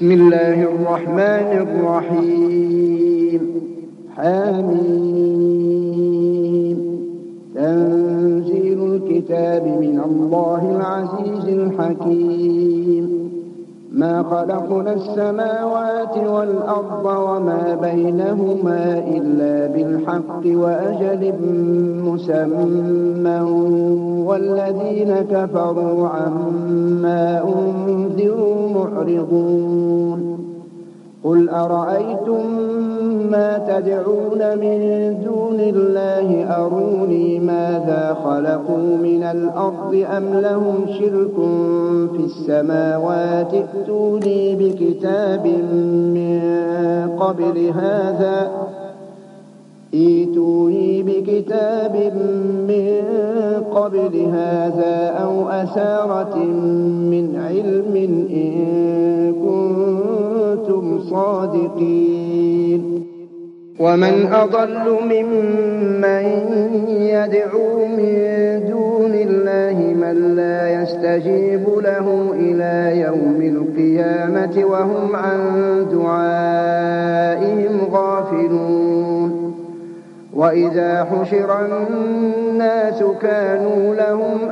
بسم الله الرحمن الرحيم. حميم. تنزيل الكتاب من الله العزيز الحكيم. ما خلقنا السماوات والأرض وما بينهما إلا بالحق وأجل مسمى والذين كفروا عما أنذروا معرضون. قل أرأيتم ما تدعون من دون الله أروني ماذا خلقوا من الأرض أم لهم شرك في السماوات ائتوني بكتاب من قبل هذا أو أثارة من علم إن كنتم صادقين. ومن أضل ممن يدعو من دون الله من لا يستجيب له إلى يوم القيامة وهم عن دعائهم غافلون. وإذا حشر الناس كانوا لهم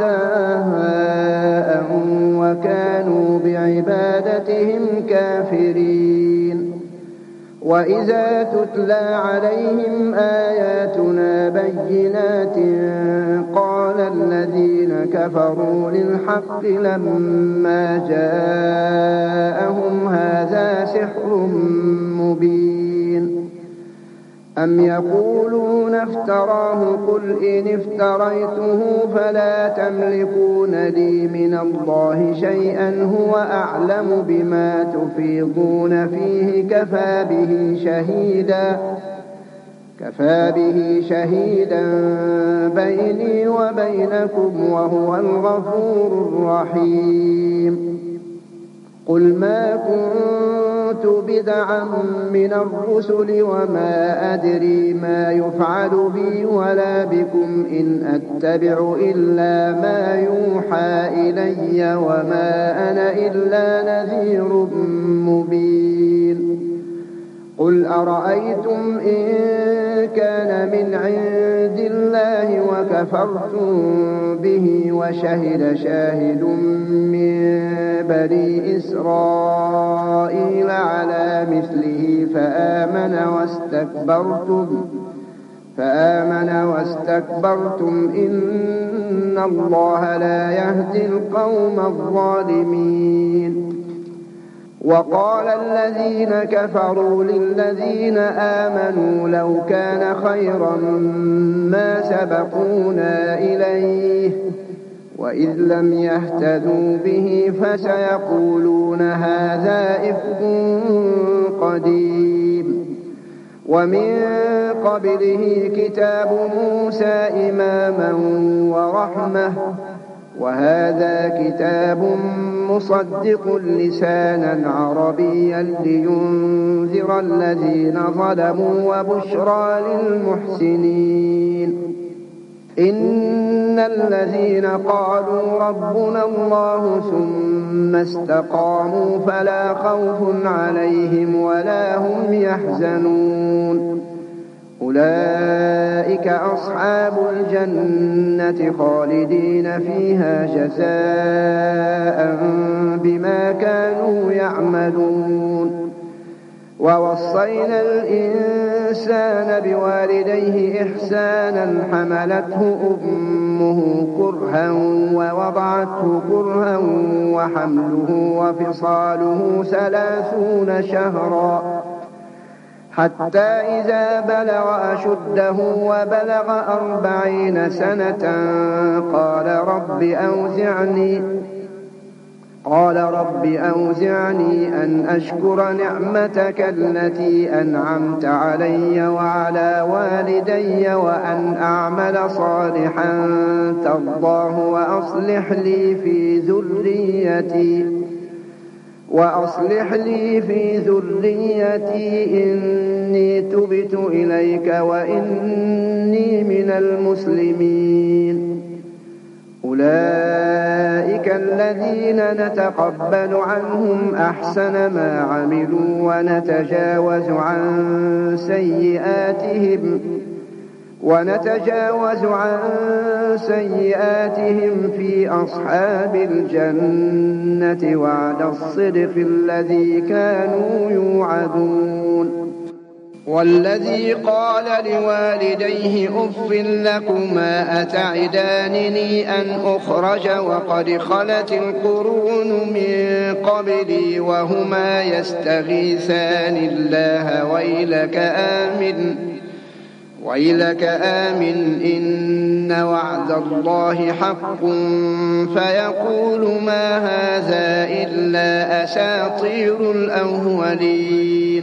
أعداء وكانوا بعبادتهم كافرين. وإذا تتلى عليهم آياتنا بينات قال الذين كفروا للحق لما جاءهم هذا سحر مبين. أم يقولون افتراه قل إن افتريته فلا تملكون لي من الله شيئا هو أعلم بما تفيضون فيه كفى به شهيدا بيني وبينكم وهو الغفور الرحيم. قل ما كنت بدعا من الرسل وما أدري ما يفعل بي ولا بكم إن أتبع إلا ما يوحى إلي وما أنا إلا نذير مبين. قل أرأيتم إن كان من عند الله وكفرتم به وشهد شاهد من بني إسرائيل على مثله فآمن واستكبرتم إن الله لا يهدي القوم الظالمين. وقال الذين كفروا للذين آمنوا لو كان خيرا ما سبقونا إليه وإذ لم يهتدوا به فسيقولون هذا إفك قديم. ومن قبله كتاب موسى إماما ورحمة وهذا كتاب مصدق لسانا عربيا لينذر الذين ظلموا وبشرى للمحسنين. إن الذين قالوا ربنا الله ثم استقاموا فلا خوف عليهم ولا هم يحزنون. أولئك أصحاب الجنة خالدين فيها جزاء بما كانوا يعملون. ووصينا الإنسان بوالديه إحسانا حملته أمه كرها ووضعته كرها وحمله وفصاله 30 شهرا حتى إذا بلغ أشده وبلغ 40 سنة قال رب أوزعني أن أشكر نعمتك التي أنعمت علي وعلى والدي وأن أعمل صالحا ترضاه وأصلح لي في ذريتي إني تبت إليك وإني من المسلمين. أولئك أولئك الذين نتقبل عنهم أحسن ما عملوا ونتجاوز عن سيئاتهم في أصحاب الجنة وعد الصدق الذي كانوا يوعدون. والذي قال لوالديه أف لكما أتعدانني أن أخرج وقد خلت القرون من قبلي وهما يستغيثان الله ويلك آمن إن وعد الله حق فيقول ما هذا إلا أساطير الأولين.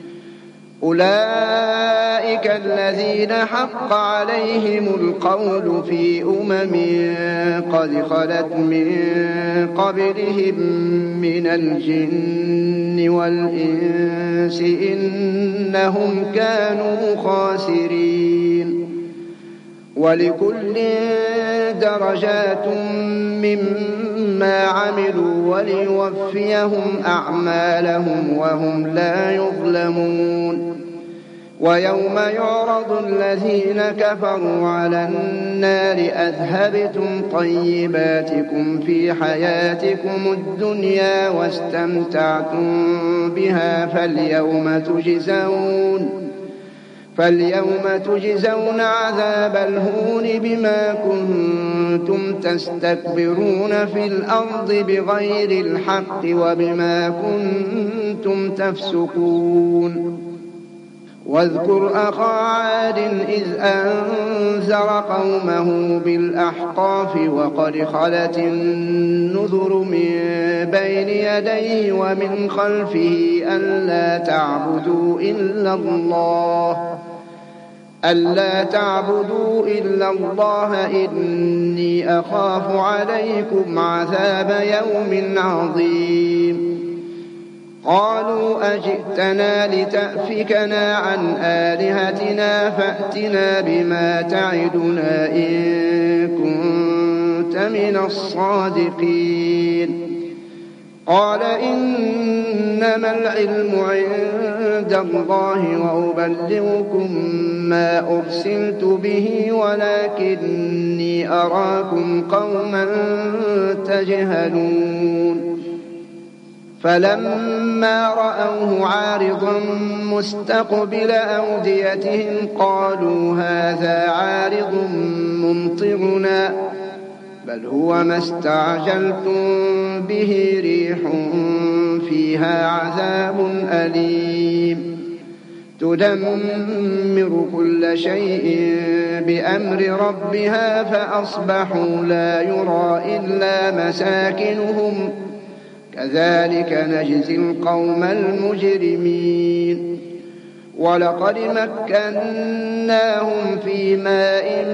أولئك الذين حق عليهم القول في قد خلت من قبلهم من الجن والإنس إنهم كانوا خاسرين. ولكل درجات مما عملوا وليوفيهم أعمالهم وهم لا يظلمون. ويوم يعرض الذين كفروا على النار أذهبتم طيباتكم في حياتكم الدنيا واستمتعتم بها فاليوم تجزون عذاب الهون بما كنتم تستكبرون في الأرض بغير الحق وبما كنتم تفسقون. واذكر أخا عاد إذ أنذر قومه بالأحقاف وقد خلت النذر من بين يديه ومن خلفه ألا تعبدوا إلا الله إني أخاف عليكم عذاب يوم عظيم. قالوا أجئتنا لتأفكنا عن آلهتنا فأتنا بما تعدنا إن كنت من الصادقين. قال إنما العلم عند الله وأبلغكم ما أرسلت به ولكني أراكم قوما تجهلون. فلما رأوه عارضا مستقبل أوديتهم قالوا هذا عارض ممطرنا بل هو ما استعجلتم به ريح فيها عذاب أليم تدمر كل شيء بأمر ربها فأصبحوا لا يرى إلا مساكنهم كذلك نجزي القوم المجرمين. ولقد مكناهم في ماء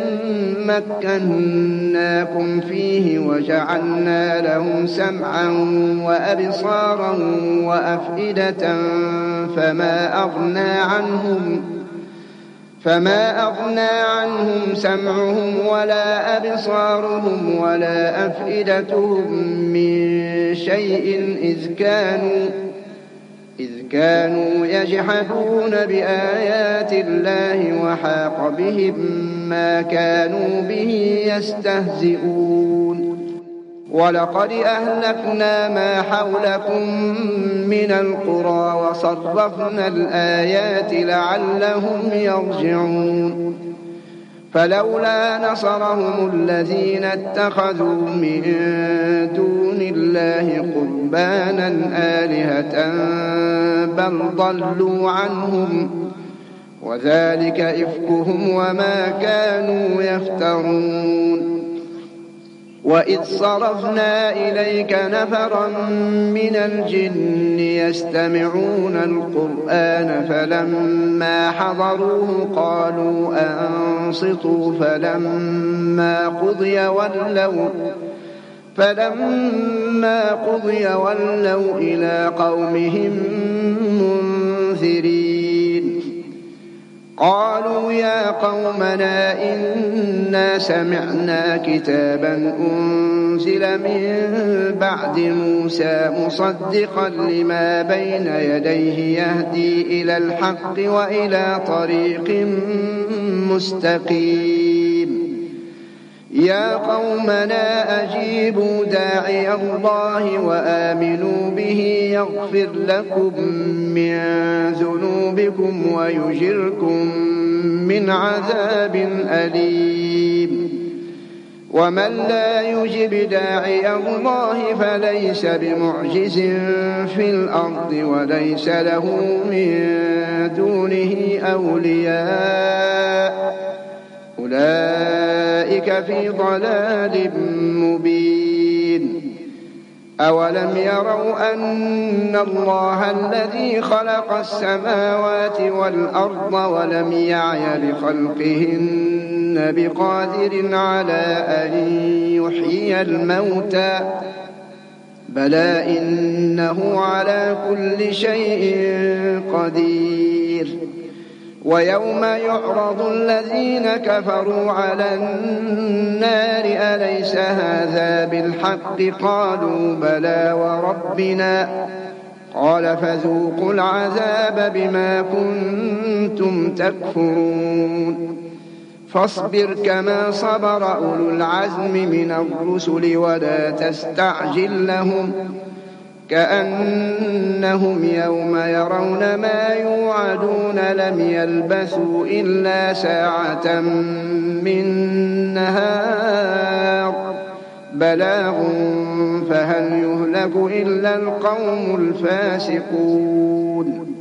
مكناكم فيه وجعلنا لهم سمعا وأبصارا وأفئدة فما أغنى عنهم سمعهم ولا أبصارهم ولا أفئدتهم من شيء إذ كانوا يجحدون بآيات الله وحاق بهم ما كانوا به يستهزئون. ولقد أهلكنا ما حولكم من القرى وصرفنا الآيات لعلهم يرجعون. فلولا نصرهم الذين اتخذوا من دون الله قربانا آلهة بل ضلوا عنهم وذلك إفكهم وما كانوا يفترون. وإذ صرفنا إليك نفرا من الجن يستمعون القرآن فلما حضروه قالوا أنصتوا فلما قضي ولوا إلى قومهم منذرين. قالوا يا قومنا إنا سمعنا كتابا أنزل من بعد موسى مصدقا لما بين يديه يهدي إلى الحق وإلى طريق مستقيم يا قومنا أجيبوا داعي الله وآمنوا به يغفر لكم من ذنوبكم ويجركم من عذاب أليم ومن لا يجب داعي الله فليس بمعجز في الأرض وليس له من دونه أولياء أولئك في ضلال مبين أولم يروا أن الله الذي خلق السماوات والأرض ولم يعي بخلقهن بقادر على أن يحيي الموتى بلى إنه على كل شيء قدير ويوم يعرض الذين كفروا على النار أليس هذا بالحق قالوا بلى وربنا قال فذوقوا العذاب بما كنتم تكفرون فاصبر كما صبر أولو العزم من الرسل ولا تستعجل لهم كأنهم يوم يرون ما يوعدون لم يلبثوا إلا ساعة من نهار بلاغ فهل يهلك إلا القوم الفاسقون